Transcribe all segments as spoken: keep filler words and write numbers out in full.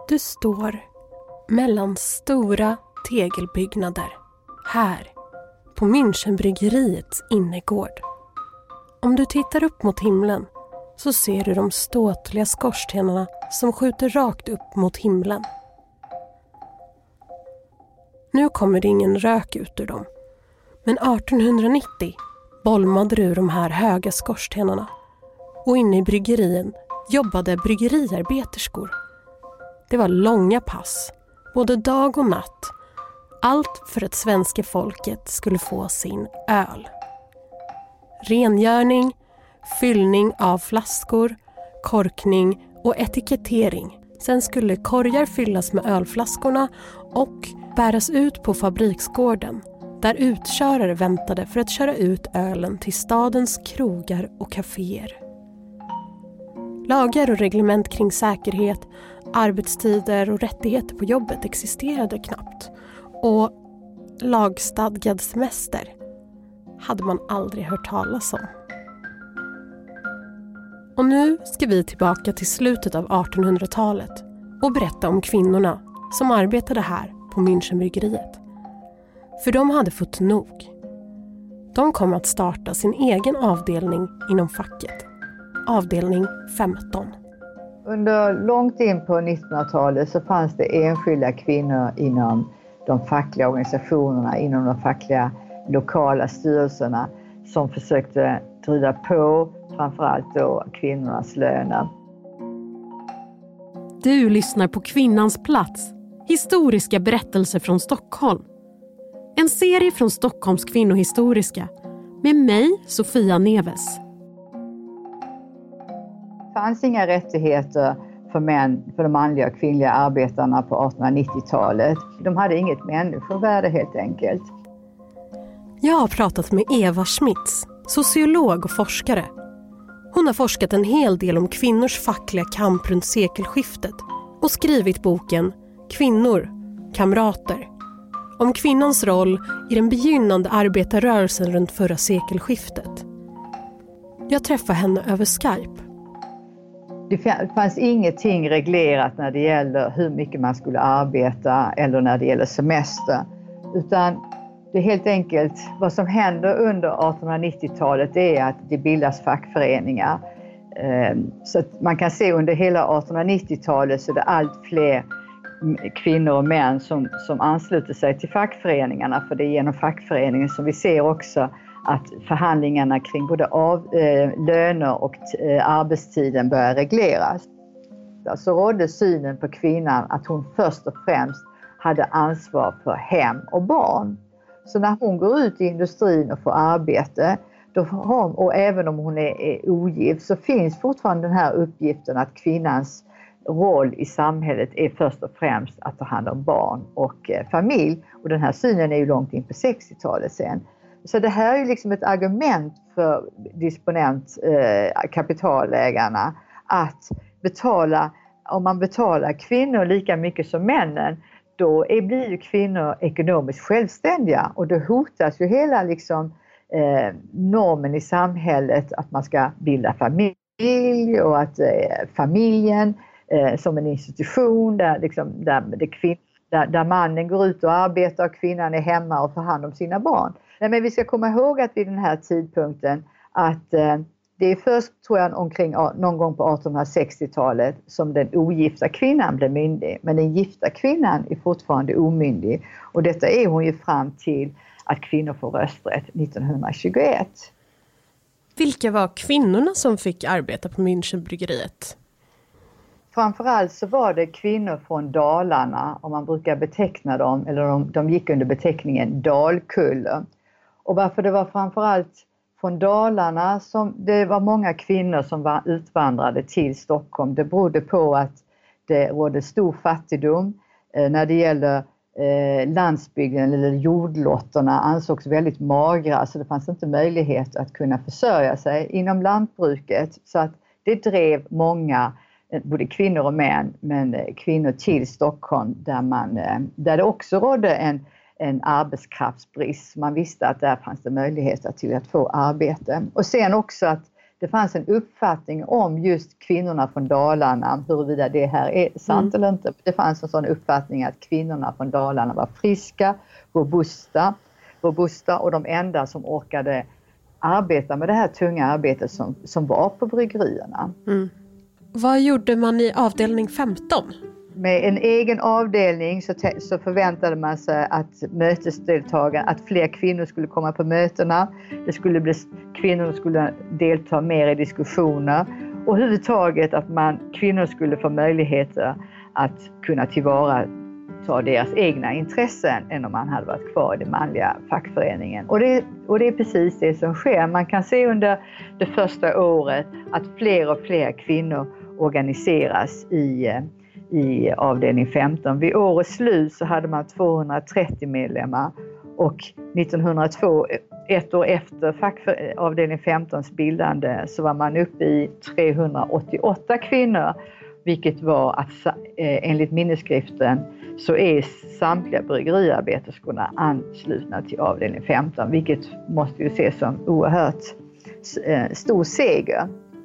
Du står mellan stora tegelbyggnader här på Münchenbryggeriets innergård. Om du tittar upp mot himlen så ser du de ståtliga skorstenarna som skjuter rakt upp mot himlen. Nu kommer det ingen rök ut ur dem, men artonhundranittio bolmade ur de här höga skorstenarna och inne i bryggerien jobbade bryggeriarbeterskor. Det var långa pass, både dag och natt. Allt för att svenska folket skulle få sin öl. Rengöring, fyllning av flaskor, korkning och etikettering. Sen skulle korgar fyllas med ölflaskorna och bäras ut på fabriksgården där utkörare väntade för att köra ut ölen till stadens krogar och kaféer. Lagar och reglement kring säkerhet, arbetstider och rättigheter på jobbet existerade knappt. Och lagstadgad semester hade man aldrig hört talas om. Och nu ska vi tillbaka till slutet av artonhundratalet och berätta om kvinnorna som arbetade här på Münchenbryggeriet. För de hade fått nog. De kom att starta sin egen avdelning inom facket. Avdelning femton. Under långt in på nittonhundratalet så fanns det enskilda kvinnor inom de fackliga organisationerna, inom de fackliga lokala styrelserna som försökte driva på framförallt då kvinnornas löner. Du lyssnar på Kvinnans plats, historiska berättelser från Stockholm. En serie från Stockholms kvinnohistoriska med mig, Sofia Neves. Det fanns inga rättigheter för män, för de manliga och kvinnliga arbetarna på artonhundranittiotalet. De hade inget människovärde helt enkelt. Jag har pratat med Eva Schmitz, sociolog och forskare. Hon har forskat en hel del om kvinnors fackliga kamp runt sekelskiftet och skrivit boken Kvinnor, kamrater. Om kvinnans roll i den begynnande arbetarrörelsen runt förra sekelskiftet. Jag träffade henne över Skype. Det fanns ingenting reglerat när det gäller hur mycket man skulle arbeta eller när det gäller semester. Utan det är helt enkelt vad som händer under artonhundranittiotalet är att det bildas fackföreningar. Så att man kan se under hela artonhundranittiotalet så är det allt fler kvinnor och män som, som ansluter sig till fackföreningarna. För det är genom fackföreningen som vi ser också att förhandlingarna kring både av, eh, löner och eh, arbetstiden börjar regleras. Så rådde synen på kvinnan att hon först och främst hade ansvar för hem och barn. Så när hon går ut i industrin och får arbete, då har, och även om hon är, är ogift, så finns fortfarande den här uppgiften att kvinnans roll i samhället är först och främst att ta hand om barn och eh, familj. Och den här synen är ju långt in på sextiotalet sen. Så det här är ju liksom ett argument för disponent eh, kapitalägarna att betala, om man betalar kvinnor lika mycket som männen, då är, blir ju kvinnor ekonomiskt självständiga och då hotas ju hela liksom, eh, normen i samhället att man ska bilda familj och att eh, familjen eh, som en institution där, liksom, där, det kvin- där, där mannen går ut och arbetar och kvinnan är hemma och tar hand om sina barn. Nej, men vi ska komma ihåg att vid den här tidpunkten att eh, det är först tror jag omkring någon gång på artonhundrasextiotalet som den ogifta kvinnan blir myndig. Men den gifta kvinnan är fortfarande omyndig. Och detta är hon ju fram till att kvinnor får rösträtt nittonhundratjugoett. Vilka var kvinnorna som fick arbeta på Münchenbryggeriet? Framförallt så var det kvinnor från Dalarna, om man brukar beteckna dem, eller de, de gick under beteckningen Dalkulle. Och varför det var framförallt från Dalarna som det var många kvinnor som var utvandrade till Stockholm. Det berodde på att det rådde stor fattigdom eh, när det gäller eh, landsbygden eller jordlotterna ansågs väldigt magra, så det fanns inte möjlighet att kunna försörja sig inom lantbruket. Så att det drev många, både kvinnor och män, men kvinnor till Stockholm där, man, där det också rådde en, en arbetskraftsbrist. Man visste att där fanns det möjligheter till att få arbete. Och sen också att det fanns en uppfattning om just kvinnorna från Dalarna, huruvida det här är sant mm. eller inte. Det fanns en sån uppfattning att kvinnorna från Dalarna var friska, robusta, robusta och de enda som orkade arbeta med det här tunga arbetet som, som var på bryggerierna. Mm. Vad gjorde man i avdelning femton? Med en egen avdelning så, te- så förväntade man sig att mötesdeltagare, att fler kvinnor skulle komma på mötena. Det skulle bli, kvinnor skulle delta mer i diskussioner. Och överhuvudtaget att man, kvinnor skulle få möjligheter att kunna tillvarata deras egna intressen än om man hade varit kvar i den manliga fackföreningen. Och det, och det är precis det som sker. Man kan se under det första året att fler och fler kvinnor organiseras i i avdelning femton. Vid årets slut så hade man tvåhundratrettio medlemmar och nittonhundratvå, ett år efter fackför- avdelning femtons bildande, så var man uppe i trehundraåttioåtta kvinnor, vilket var att eh, enligt minnesskriften så är samtliga bryggeriarbeterskorna anslutna till avdelning femton, vilket måste ju ses som oerhört eh, stor seger.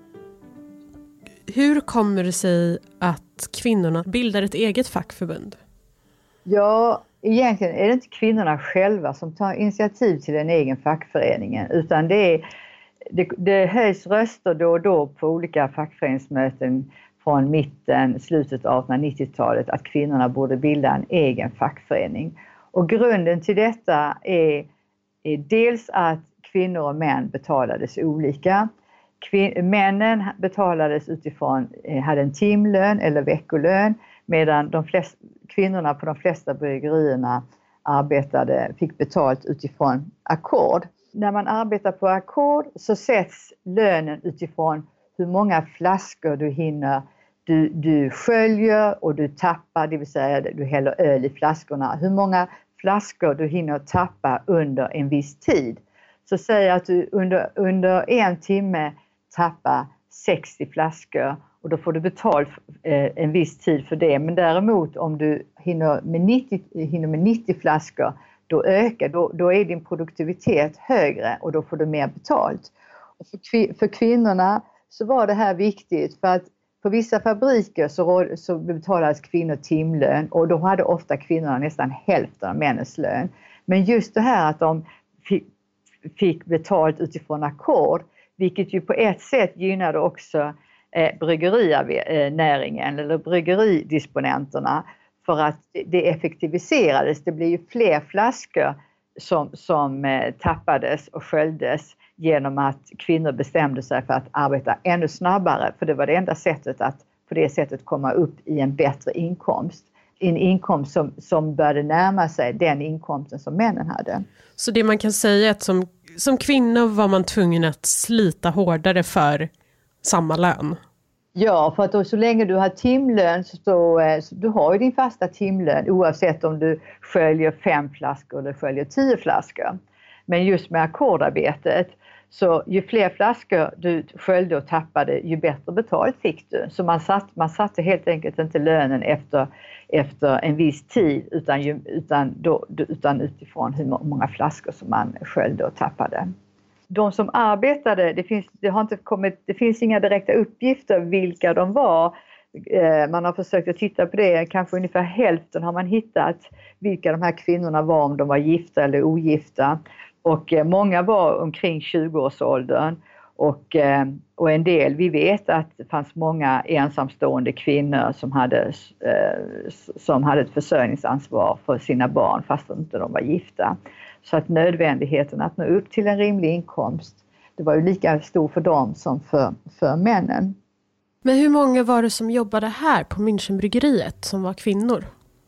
Hur kommer det sig att kvinnorna bildar ett eget fackförbund? Ja, egentligen är det inte kvinnorna själva som tar initiativ till en egen fackförening, utan det, är, det, det höjs röster då och då på olika fackföreningsmöten från mitten, slutet av artonhundranittiotalet att kvinnorna borde bilda en egen fackförening. Och grunden till detta är, är dels att kvinnor och män betalades olika. Kvin- männen betalades utifrån, hade en timlön eller veckolön, medan de flest, kvinnorna på de flesta bryggerierna arbetade, fick betalt utifrån ackord. När man arbetar på ackord så sätts lönen utifrån hur många flaskor du hinner, du, du sköljer och du tappar, det vill säga du häller öl i flaskorna. Hur många flaskor du hinner tappa under en viss tid. Så säg att du under, under en timme tappa sextio flaskor och då får du betalt eh, en viss tid för det. Men däremot om du hinner med nittio, hinner med nittio flaskor, då ökar, då, då är din produktivitet högre och då får du mer betalt. Och för, kvin- för kvinnorna så var det här viktigt, för att på vissa fabriker så, så betalades kvinnor timlön och då hade ofta kvinnorna nästan hälften av männens lön. Men just det här att de fick, fick betalt utifrån ackord, vilket ju på ett sätt gynnade också eh, bryggerinäringen eller bryggeridisponenterna, för att det effektiviserades. Det blir ju fler flaskor som, som eh, tappades och sköljdes genom att kvinnor bestämde sig för att arbeta ännu snabbare. För det var det enda sättet att på det sättet komma upp i en bättre inkomst. En inkomst som, som började närma sig den inkomsten som männen hade. Så det man kan säga är att som, som kvinna var man tvungen att slita hårdare för samma lön? Ja, för att då, så länge du har timlön så, så, så du har ju din fasta timlön oavsett om du sköljer fem flaskor eller sköljer tio flaskor. Men just med ackordarbetet, så ju fler flaskor du sköljde och tappade, ju bättre betalt fick du. Så man, satt, man satte helt enkelt inte lönen efter, efter en viss tid utan, ju, utan, då, utan utifrån hur många flaskor som man sköljde och tappade. De som arbetade, det finns, det har inte kommit, det finns inga direkta uppgifter vilka de var. Man har försökt att titta på det, kanske ungefär hälften har man hittat vilka de här kvinnorna var, om de var gifta eller ogifta. Och många var omkring tjugo-årsåldern och, och en del, vi vet att det fanns många ensamstående kvinnor som hade, som hade ett försörjningsansvar för sina barn fast inte de var gifta. Så att nödvändigheten att nå upp till en rimlig inkomst, det var ju lika stor för dem som för, för männen. Men hur många var det som jobbade här på Münchenbryggeriet som var kvinnor?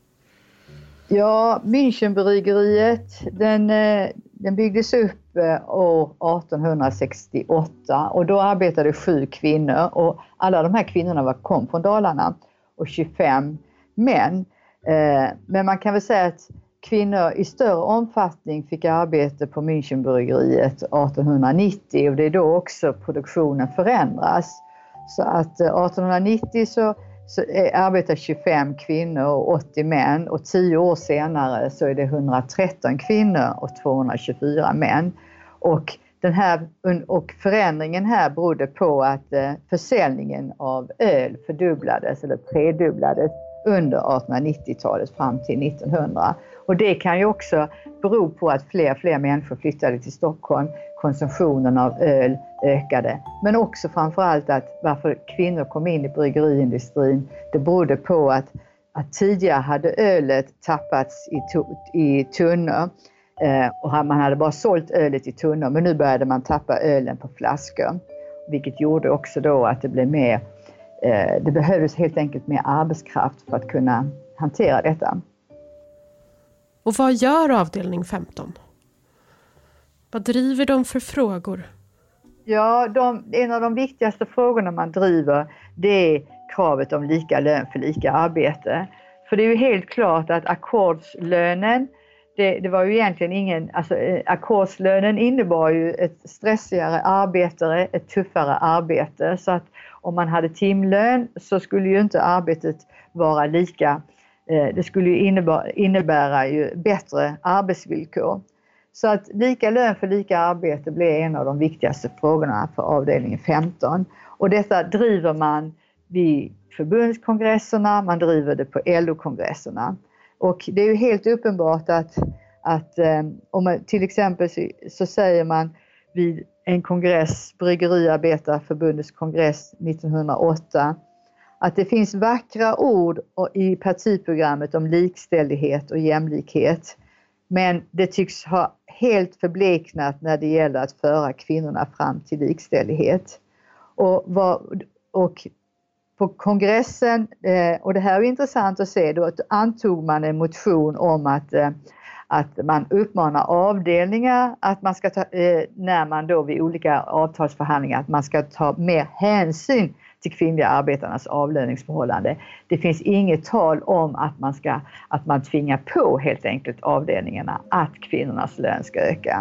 Ja, Münchenbryggeriet, den, den byggdes upp år artonhundrasextioåtta och då arbetade sju kvinnor och alla de här kvinnorna var, kom från Dalarna och tjugofem män. Men man kan väl säga att kvinnor i större omfattning fick arbete på Münchenbryggeriet artonhundranittio och det är då också produktionen förändras. Så att artonhundranittio så, så arbetar tjugofem kvinnor och åttio män och tio år senare så är det etthundratretton kvinnor och tvåhundratjugofyra män. Och den här, och förändringen här berodde på att försäljningen av öl fördubblades eller tredubblades under artonhundranittiotalet fram till nittonhundra. Och det kan ju också bero på att fler och fler människor flyttade till Stockholm. Konsumtionen av öl ökade. Men också framförallt att varför kvinnor kom in i bryggeriindustrin. Det berodde på att, att tidigare hade ölet tappats i, to- i tunnor. Eh, och man hade bara sålt ölet i tunnor. Men nu började man tappa ölen på flaskor. Vilket gjorde också då att det blev mer... Eh, det behövdes helt enkelt mer arbetskraft för att kunna hantera detta. Och vad gör avdelning femton? Vad driver de för frågor? Ja, de, en av de viktigaste frågorna man driver, det är kravet om lika lön för lika arbete. För det är ju helt klart att ackordslönen, det, det var ju egentligen ingen, alltså ackordslönen innebar ju ett stressigare arbete, ett tuffare arbete. Så att om man hade timlön så skulle ju inte arbetet vara lika, det skulle ju innebära, innebära ju bättre arbetsvillkor. Så att lika lön för lika arbete blev en av de viktigaste frågorna för avdelning femton. Och detta driver man vid förbundskongresserna, man driver det på L O-kongresserna. Och det är ju helt uppenbart att, att eh, om man, till exempel så, så säger man vid en kongress, Bryggeriarbetarförbundets kongress nittonhundraåtta, att det finns vackra ord i partiprogrammet om likställighet och jämlikhet. Men det tycks ha helt förbleknat när det gäller att föra kvinnorna fram till likställighet. Och, vad, och på kongressen, och det här är intressant att se, då antog man en motion om att, att man uppmanar avdelningar att man ska ta, när man då vid olika avtalsförhandlingar, att man ska ta mer hänsyn till kvinnliga arbetarnas avlöningsförhållande. Det finns inget tal om att man ska, att man tvingar på helt enkelt avdelningarna att kvinnornas lön ska öka.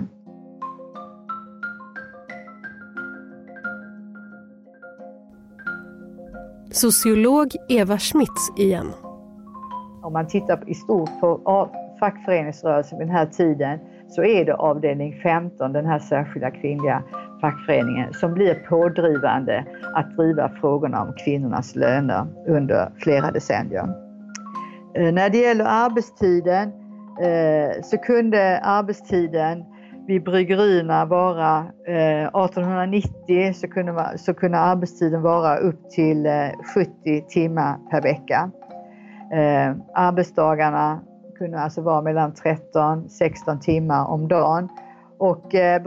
Sociolog Eva Schmitz igen. Om man tittar i stort på fackföreningsrörelsen vid den här tiden så är det avdelning femton, den här särskilda kvinnliga fackföreningen, som blir pådrivande att driva frågorna om kvinnornas löner under flera decennier. Eh, när det gäller arbetstiden eh, så kunde arbetstiden vid bryggerierna vara eh, artonhundranittio så kunde, man, så kunde arbetstiden vara upp till eh, sjuttio timmar per vecka. Eh, arbetsdagarna kunde alltså vara mellan tretton till sexton timmar om dagen. Och eh,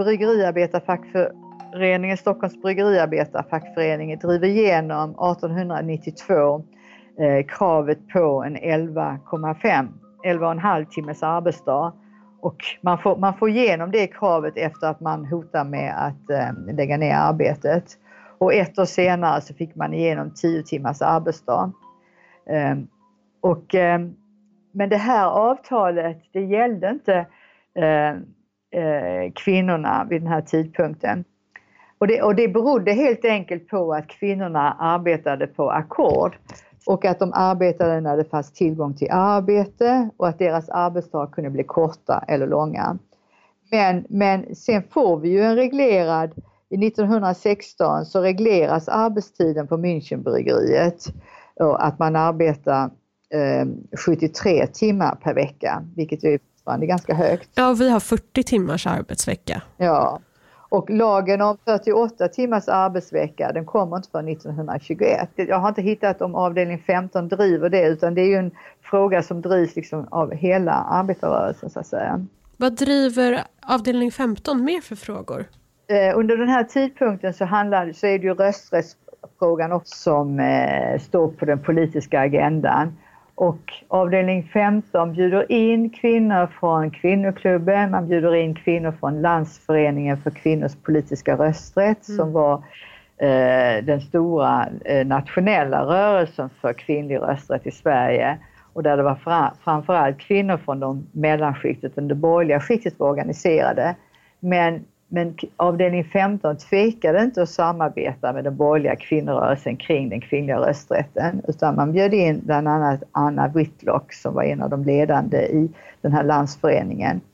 Bryggeriarbetarfackföreningen, Stockholms Bryggeriarbetarfackförening driver igenom artonhundranittiotvå eh, kravet på en elva komma fem, elva komma fem timmars arbetsdag. Och man får, man får igenom det kravet efter att man hotar med att eh, lägga ner arbetet. Och ett år senare så fick man igenom tio timmars arbetsdag. Eh, och, eh, men det här avtalet, det gällde inte eh, eh, kvinnorna vid den här tidpunkten. Och det, och det berodde helt enkelt på att kvinnorna arbetade på ackord. Och att de arbetade när det fanns tillgång till arbete och att deras arbetsdag kunde bli korta eller långa. Men, men sen får vi ju en reglerad, i nittonhundrasexton så regleras arbetstiden på Münchenbryggeriet. Och att man arbetar eh, sjuttiotre timmar per vecka, vilket är fortfarande ganska högt. Ja, vi har fyrtio timmars arbetsvecka. Ja. Och lagen om fyrtioåtta timmars arbetsvecka, den kommer inte för nittonhundratjugoett. Jag har inte hittat om avdelning femton driver det, utan det är ju en fråga som drivs liksom av hela arbetarrörelsen så att säga. Vad driver avdelning femton med för frågor? Eh, under den här tidpunkten så, handlar, så är det ju rösträttsfrågan också som eh, står på den politiska agendan. Och avdelning femton bjuder in kvinnor från kvinnoklubben, man bjuder in kvinnor från Landsföreningen för kvinnors politiska rösträtt mm. som var eh, den stora eh, nationella rörelsen för kvinnlig rösträtt i Sverige. Och där det var fra, framförallt kvinnor från de mellanskiktet och det borgerliga skiktet var organiserade. Men Men avdelning femton tvekade inte att samarbeta med den borgerliga kvinnorörelsen kring den kvinnliga rösträtten. Utan man bjöd in bland annat Anna Whitlock som var en av de ledande i den här landsföreningen.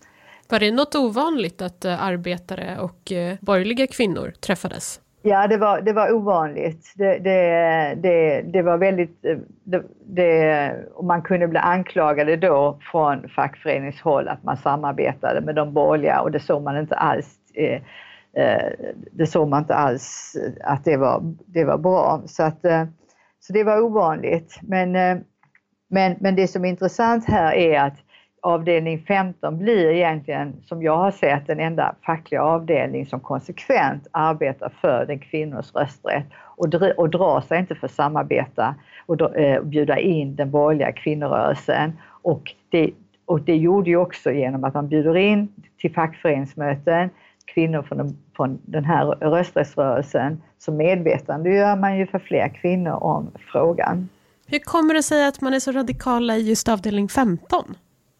Var det något ovanligt att arbetare och borgerliga kvinnor träffades? Ja, det var, det var ovanligt. Det, det, det, det var väldigt... Det, det, och man kunde bli anklagade då från fackföreningshåll att man samarbetade med de borgerliga, och det såg man inte alls... Eh, det såg man inte alls att det var, det var bra. Så, att, så det var ovanligt. Men, men, men det som är intressant här är att avdelning femton blir egentligen, som jag har sett, den enda fackliga avdelning som konsekvent arbetar för den kvinnors rösträtt och, dr- och drar sig inte för att samarbeta och dra- eh, bjuda in den borgerliga kvinnorörelsen. Och det, och det gjorde ju också genom att man bjuder in till fackföreningsmöten kvinnor från den, från den här rösträttsrörelsen, så medvetandegör man ju för fler kvinnor om frågan. Hur kommer det sig att man är så radikala i just avdelning femton?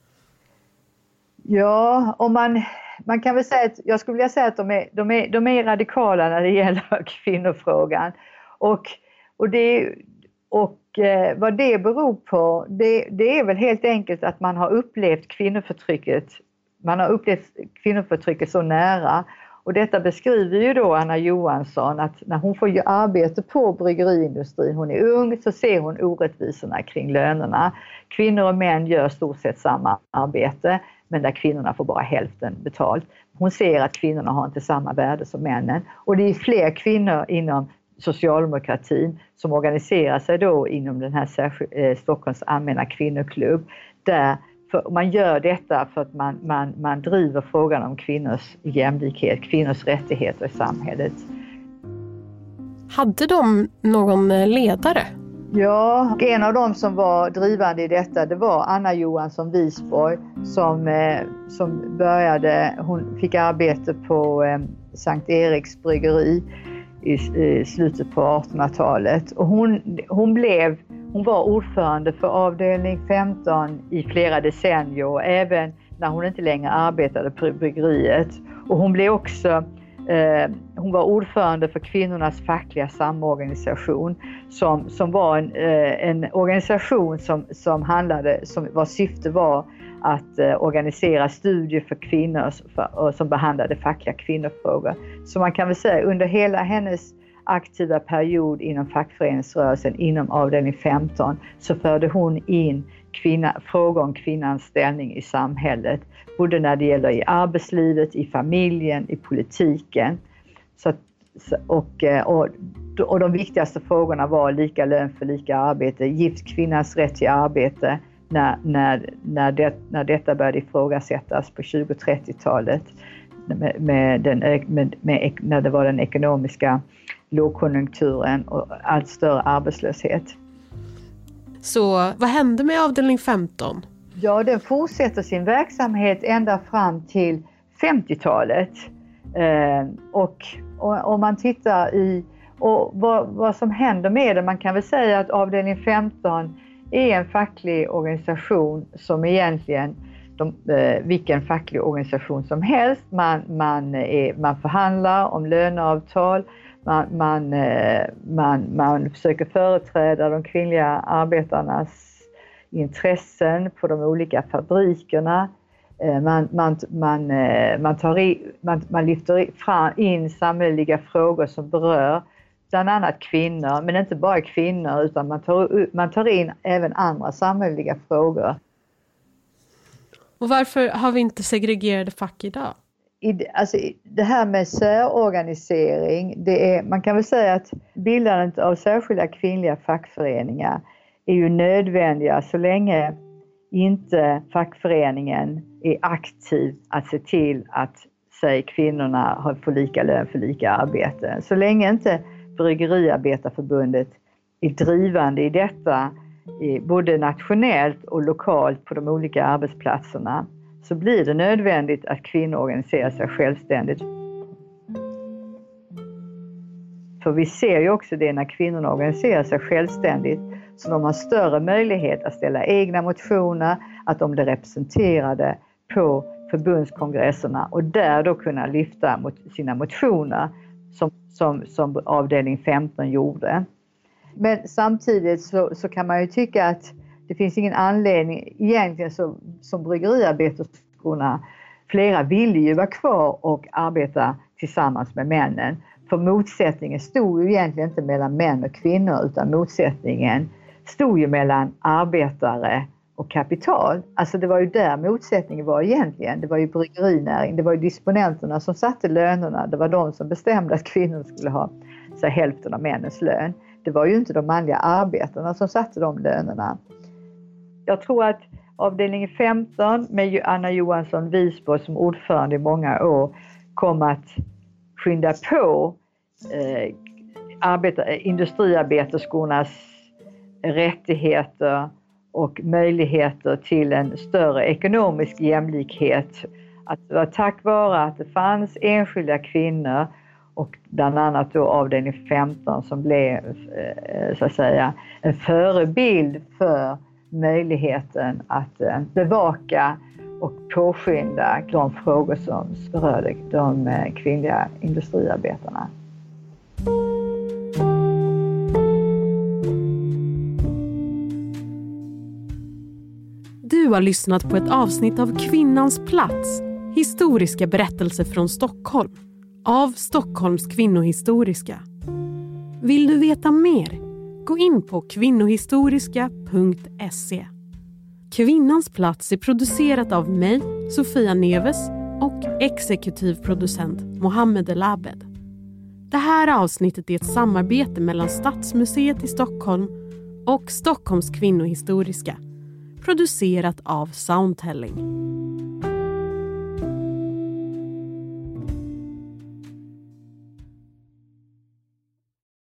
Ja, och man, man kan väl säga att jag skulle vilja säga att de är, de är, de är radikala när det gäller kvinnofrågan. Och, och, det, och eh, vad det beror på, det, det är väl helt enkelt att man har upplevt kvinnoförtrycket. Man har upplevt kvinnoförtrycket så nära. Och detta beskriver ju då Anna Johansson, att när hon får ju arbete på bryggeriindustrin, hon är ung, så ser hon orättvisorna kring lönerna. Kvinnor och män gör stort sett samma arbete, men där kvinnorna får bara hälften betalt. Hon ser att kvinnorna har inte samma värde som männen. Och det är fler kvinnor inom socialdemokratin som organiserar sig då inom den här särskild, eh, Stockholms allmänna kvinnoklubb, där för, man gör detta för att man, man, man driver frågan om kvinnors jämlikhet, kvinnors rättigheter i samhället. Hade de någon ledare? Ja, en av dem som var drivande i detta, det var Anna Johansson Wisborg som, eh, som började, hon fick arbete på eh, Sankt Eriks bryggeri i, i slutet på artonhundratalet. Och hon, hon, blev, hon var ordförande för avdelning femton i flera decennier, även när hon inte längre arbetade på bryggeriet. Och hon blev också Eh, hon var ordförande för kvinnornas fackliga samorganisation som, som var en, eh, en organisation som, som handlade, som vars syfte var att eh, organisera studier för kvinnor för, och som behandlade fackliga kvinnofrågor. Så man kan väl säga under hela hennes aktiva period inom fackföreningsrörelsen inom avdelning femton så förde hon in kvinna, frågor om kvinnans ställning i samhället. Både när det gäller i arbetslivet, i familjen, i politiken. Så, och, och, och de viktigaste frågorna var lika lön för lika arbete, gift kvinnans rätt till arbete när, när, när, det, när detta började ifrågasättas på tjugo- och trettiotalet med, med den, med, med, när det var den ekonomiska lågkonjunkturen och allt större arbetslöshet. Så vad hände med avdelning femton? Ja, den fortsätter sin verksamhet ända fram till femtiotalet. Eh, och om man tittar i och vad, vad som händer med det, man kan väl säga att avdelning femton är en facklig organisation som egentligen, de, eh, vilken facklig organisation som helst. Man, man, är, man förhandlar om löneavtal, man, man, eh, man, man försöker företräda de kvinnliga arbetarnas intressen på de olika fabrikerna. Man, man, man, man, tar i, man, man lyfter fram in samhälleliga frågor som berör bland annat kvinnor, men inte bara kvinnor utan man tar, man tar in även andra samhälleliga frågor. Och varför har vi inte segregerade fack idag? I, alltså, det här med särorganisering, det är, man kan väl säga att bildandet av särskilda kvinnliga fackföreningar är ju nödvändiga så länge inte fackföreningen är aktiv att se till att säg, kvinnorna får lika lön för lika arbete. Så länge inte Bryggeriarbetarförbundet är drivande i detta, både nationellt och lokalt på de olika arbetsplatserna, så blir det nödvändigt att kvinnor organiserar sig självständigt. För vi ser ju också det när kvinnorna organiserar sig självständigt, så de har större möjlighet att ställa egna motioner, att de blir representerade på förbundskongresserna och där då kunna lyfta mot sina motioner som, som, som avdelning femton gjorde. Men samtidigt så, så kan man ju tycka att det finns ingen anledning egentligen så, som bryggeriarbeterskorna flera ville ju vara kvar och arbeta tillsammans med männen. För motsättningen stod ju egentligen inte mellan män och kvinnor, utan motsättningen stod ju mellan arbetare och kapital. Alltså det var ju där motsättningen var egentligen. Det var ju bryggerinäring, det var ju disponenterna som satte lönerna. Det var de som bestämde att kvinnor skulle ha så hälften av männens lön. Det var ju inte de manliga arbetarna som satte de lönerna. Jag tror att avdelning femton med Anna Johansson Wisborg som ordförande i många år kom att skynda på eh, arbeta, industriarbeterskornas rättigheter och möjligheter till en större ekonomisk jämlikhet. Att det var tack vare att det fanns enskilda kvinnor och bland annat då avdelning femton som blev eh, så att säga en förebild för möjligheten att eh, bevaka och påskynda de frågor som berörde de eh, kvinnliga industriarbetarna. Du har lyssnat på ett avsnitt av Kvinnans plats, historiska berättelser från Stockholm, av Stockholms kvinnohistoriska. Vill du veta mer? Gå in på kvinnohistoriska punkt se. Kvinnans plats är producerat av mig, Sofia Neves, och exekutiv producent Mohammed El Abed. Det här avsnittet är ett samarbete mellan Stadsmuseet i Stockholm och Stockholms kvinnohistoriska, producerat av Soundtelling.